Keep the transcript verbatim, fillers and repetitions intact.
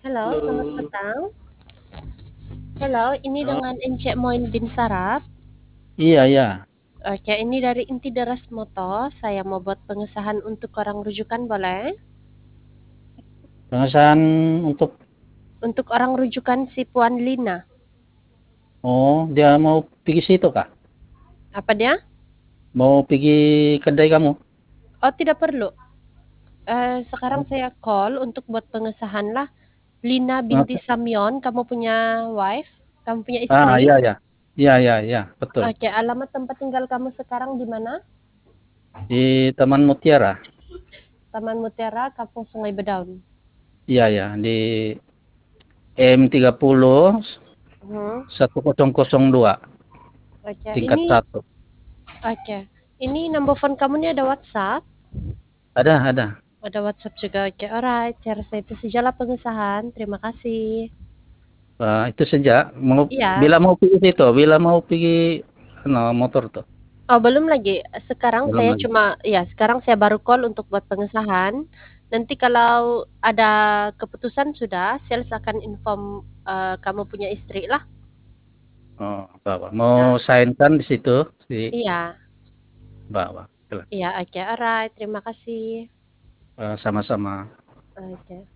Halo, selamat Halo. petang. Halo, ini Halo. dengan Encik Moin bin Saraf. Iya, iya. Oke, ini dari Inti Deras Moto. Saya mau buat pengesahan untuk orang rujukan, boleh? Pengesahan untuk Untuk orang rujukan si Puan Lina. oh, dia mau pergi situ kah? Apa dia? Mau pergi kedai kamu? Oh, tidak perlu. Eh, sekarang Oh, saya call untuk buat pengesahan lah. Lina binti pengesa- Samyon, kamu punya wife? Kamu punya Ah, istri? iya, iya. Iya, iya, iya, betul. Oke, alamat tempat tinggal kamu sekarang di mana? Di Taman Mutiara. Taman Mutiara, Kampung Sungai Bedaun. Iya, iya, di M tiga puluh Hmm. satu nol nol dua Oke, tingkat ini satu. oke. Ini number phone kamu nih ada WhatsApp? Ada, ada. Ada WhatsApp juga. Oke, alright. Saya rasa itu sajalah pengesahan. Terima kasih. Ah, itu sejak mau Iya. bila mau pergi situ, bila mau pergi no, motor tuh. Oh, belum lagi. Sekarang Belum saya lagi. cuma, ya, sekarang saya baru call untuk buat pengesahan. Nanti kalau ada keputusan sudah, sales akan inform eh, kamu punya istri lah. Oh, bawa. Mau Nah, sign kan di situ si iya. bawa. Iya, oke, alright. Terima kasih. Ah, sama-sama. Oke.